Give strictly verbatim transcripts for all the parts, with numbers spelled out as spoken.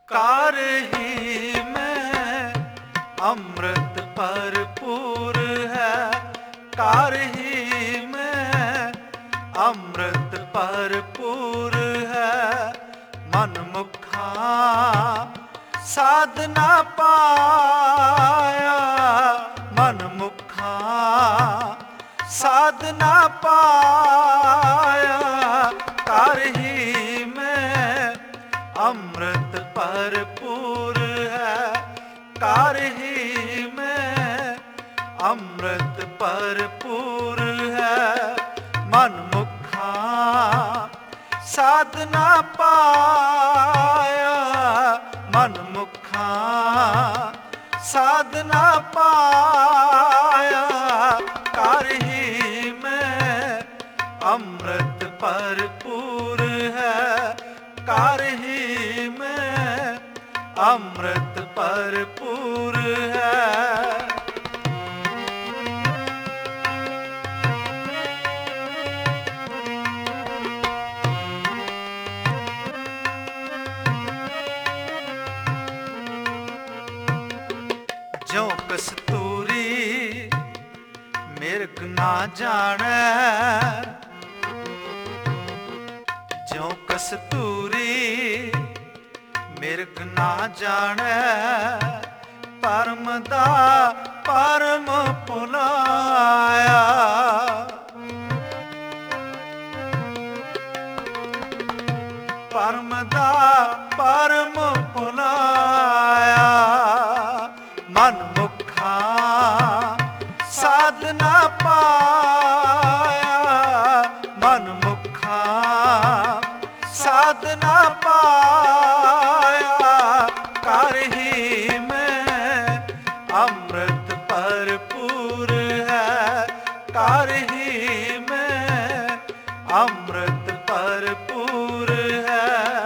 ਕਾਰ ਹੀ ਮੈਂ ਅੰਮ੍ਰਿਤ ਭਰਪੂਰ ਹੈ, ਕਾਰ ਹੀ ਮੈਂ ਅੰਮ੍ਰਿਤ ਭਰਪੂਰ ਹੈ। ਮਨ ਮੁਖਾਂ ਸਾਧਨਾ ਪਾਇਆ, ਮਨ ਮੁਖਾਂ ਸਾਧਨਾ ਪਾਇਆ, ਕਾਰ ਹੀ ਮੈਂ ਅੰਮ੍ਰਿਤ ਭਰਪੂਰ ਹੈ, ਕਾਰ ਹੀ ਮੈਂ ਅੰਮ੍ਰਿਤ ਭਰਪੂਰ ਹੈ। ਮਨ ਮੁਖਾਂ ਸਾਧਨਾ ਪਾਇਆ, ਮਨ ਮੁਖਾਂ ਸਾਧਨਾ ਪਾਇਆ, ਕਾਰ ਹੀ ਮੈਂ ਅੰਮ੍ਰਿਤ ਭਰਪੂਰ ਹੈ, ਕਾਰ ਹੀ ਮੈਂ ਅੰਮ੍ਰਿਤ ਭਰਪੂਰ ਹੈ। ਜਿਉ ਕਸਤੂਰੀ ਮਿਰਗ ਨਾ ਜਾਣੈ, ਜਿਉ ਕਸਤੂਰੀ ਮਿਰਗ ਨਾ ਜਾਣੈ, ਪਰਮ ਦਾ ਪਰਮ ਭੁਲਾਇਆ। ਪਰਮ ਦਾ ਪਰਮ ਭੁਲਾਇਆ, ਮਨ ਮੁਖਾਂ ਸਾਧਨਾ ਪਾਇਆ, ਮਨ ਮੁਖਾਂ ਸਾਧਨਾ ਪਾਇਆ, ਕਾਰ ਹੀ ਮੈਂ ਅੰਮ੍ਰਿਤ ਭਰਪੂਰ ਹੈ, ਕਾਰ ਹੀ ਮੈਂ ਅੰਮ੍ਰਿਤ ਭਰਪੂਰ ਹੈ।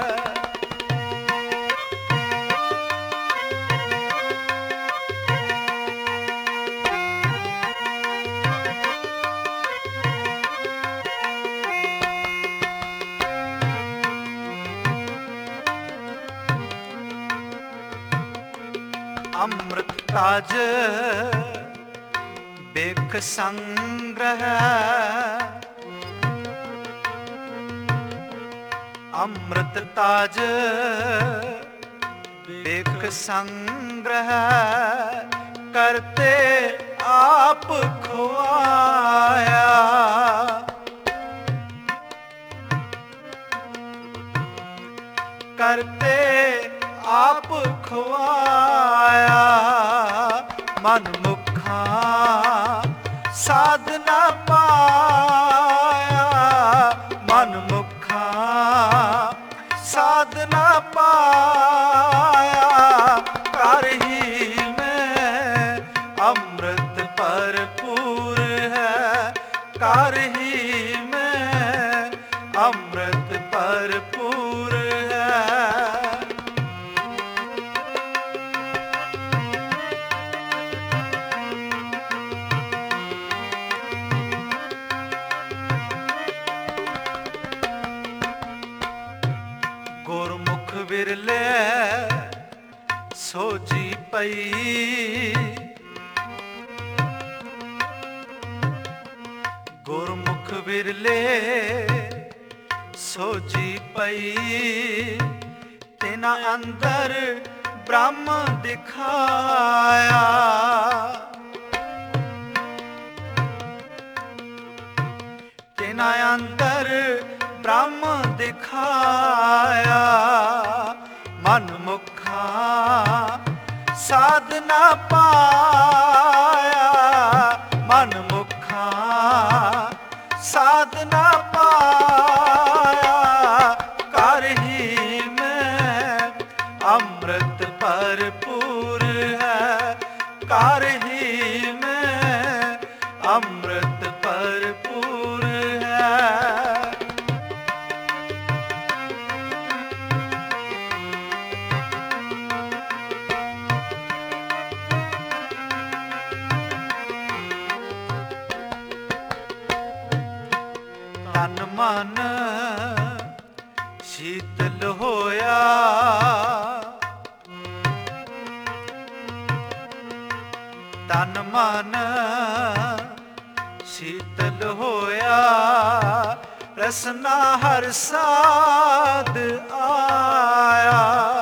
ਅੰਮ੍ਰਿਤ ਤਾਜ ਬਿਖ ਸੰਗ੍ਰਹਿ, ਅੰਮ੍ਰਿਤ ਤਾਜ ਬਿਖ ਸੰਗ੍ਰਹਿ, ਕਰਤੇ ਆਪ ਖੁਆਇਆ। ਕਰਤੇ ਆਪ ਖੁਆਇਆ, ਮਨ ਮੁਖਾਂ ਸਾਧਨਾ ਪਾਇਆ, ਮਨ ਮੁਖਾਂ ਸਾਧਨਾ ਪਾਇਆ, ਕਾਰ ਹੀ ਮੈਂ ਅੰਮ੍ਰਿਤ ਭਰਪੂਰ ਹੈ, ਕਾਰ ਹੀ ਮੈਂ ਅੰਮ੍ਰਿਤ ਭਰਪੂਰ ਹੈ। ਗੁਰਮੁਖ ਵਿਰਲੇ ਸੋਝੀ ਪਈ, ਗੁਰਮੁਖ ਵਿਰਲੇ ਸੋਝੀ ਪਈ, ਤਿਨਾ ਅੰਦਰ ਬ੍ਰਹਮ ਦਿਖਾਇਆ। ਤਿਨਾ ਅੰਦਰ ਬ੍ਰਹਮ ਦਿਖਾਇਆ, ਮਨ ਮੁਖਾਂ ਸਾਧਨਾ ਪਾਇਆ, ਮਨ ਮੁਖਾਂ ਸਾਧਨਾ ਪਾਇਆ, ਕਾਰ ਹੀ ਮੈਂ ਅੰਮ੍ਰਿਤ ਭਰਪੂਰ ਹੈ, ਕਾਰ ਹੀ ਮੈਂ ਅੰਮ੍ਰਿਤ ਭਰਪੂਰ ਹੈ। ਤਨ ਮਨ ਸ਼ੀਤਲ ਹੋਇਆ, ਤਨ ਮਨ ਸ਼ੀਤਲ ਹੋਇਆ, ਰਸਨਾ ਹਰ ਸਾਧ ਆਇਆ।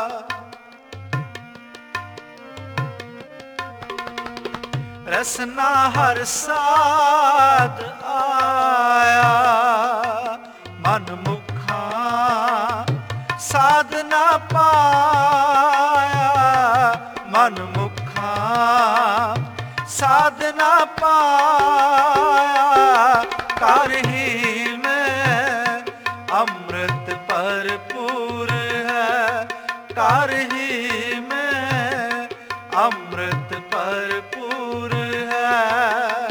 ਰਸਨਾ ਹਰ ਸਾਧ ਆਇਆ, ਮਨ ਮੁਖਾਂ ਸਾਧ ਨਾ ਪਾਇਆ। ਮਨ ਮੁਖਾਂ ਸਾਧ ਨਾ ਪਾਇਆ, ਕਰ ਹੀ ਮੈਂ ਅੰਮ੍ਰਿਤ ਭਰਪੂਰ ਹੈ। ਕਰ ਹੀ ਮੈਂ ਅੰਮ੍ਰਿਤ ਭਰਪੂਰ ਹੈ।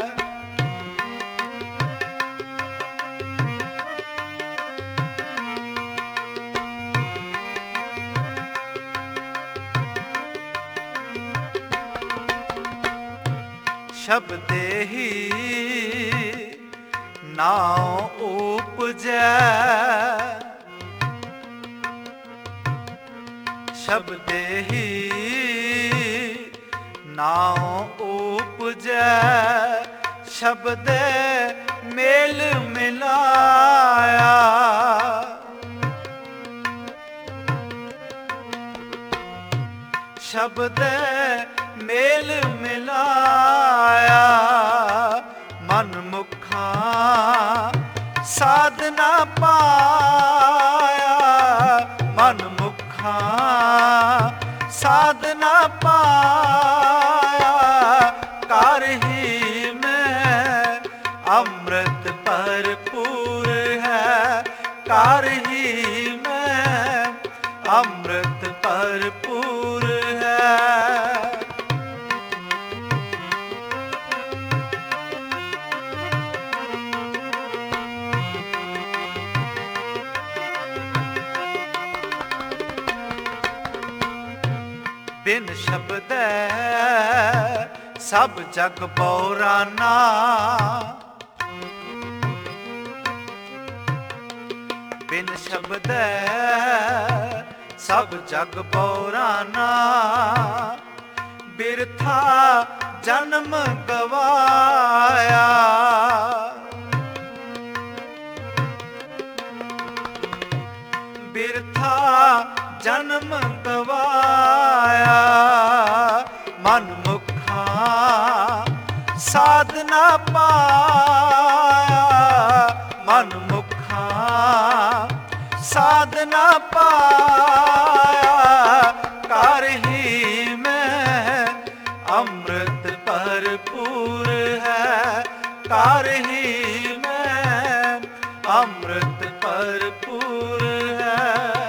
ਸ਼ਬਦੇ ਹੀ ਨਾਉ ਉਪਜੈ, ਸ਼ਬਦੇ ਹੀ ਨਾਉ ਉਪਜੈ। ਸ਼ਬਦੇ ਮੇਲ ਮਿਲਾਇਆ, ਸ਼ਬਦੇ ਮੇਲ ਮਿਲਾਇਆ। ਮਨ ਮੁਖਾਂ ਸਾਧ ਨਾ ਪਾਇਆ। ਮਨ ਮੁਖਾਂ ਸਾਧ ਨਾ ਪਾਇਆ, ਕਰ ਹੀ ਮੈਂ ਅੰਮ੍ਰਿਤ ਭਰਪੂਰ ਹੈ। ਕਰ ਹੀ ਮੈਂ ਅੰਮ੍ਰਿਤ ਭਰਪੂਰ ਹੈ। ਬਿਨ ਸ਼ਬਦੈ ਸਭ ਜਗ ਬਉਰਾਨਾ। ਬਿਨ ਸ਼ਬਦੈ ਸਭ ਜਗ ਬਉਰਾਨਾ। ਬਿਰਥਾ ਜਨਮ ਗਵਾਇਆ। ਬਿਰਥਾ ਜਨਮ ਗਵਾਇਆ। ਮਨ ਮੁਖਾਂ ਸਾਧ ਨਾ ਪਾਇਆ। ਮਨ ਮੁਖਾਂ ਸਾਧ ਨਾ ਪਾਇਆ, ਕਰ ਹੀ ਮੈਂ ਅੰਮ੍ਰਿਤ ਭਰਪੂਰ ਹੈ। ਕਰ ਹੀ ਮੈਂ ਅੰਮ੍ਰਿਤ ਭਰਪੂਰ ਹੈ।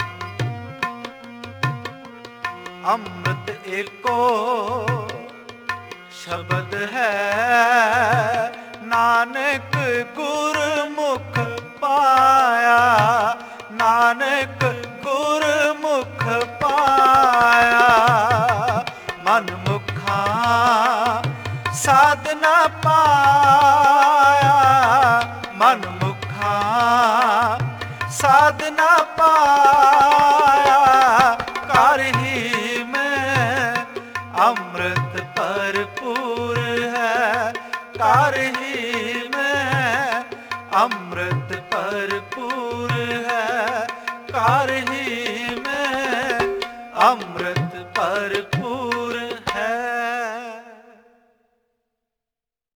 ਅੰਮ੍ਰਿਤ ਏਕੋ ਸ਼ਬਦ ਹੈ, ਨਾਨਕ ਗੁਰਮੁਖ ਪਾਇਆ। ਨਾਨਕ ਗੁਰਮੁਖ ਪਾਇਆ। ਮਨ ਮੁਖਾਂ ਸਾਧ ਨਾ ਪਾਇਆ। ਮਨ ਮੁਖਾਂ ਸਾਧ ਨਾ ਪਾਇਆ, ਕਰ ਹੀ ਮੈਂ ਅੰਮ੍ਰਿਤ ਭਰਪੂਰ ਹੈ। ਕਰ ਹੀ ਮੈਂ ਅੰਮ੍ਰਿਤ ਭਰਪੂਰ ਹੈ। ਕਰ ਹੀ ਮੈਂ ਅੰਮ੍ਰਿਤ ਭਰਪੂਰ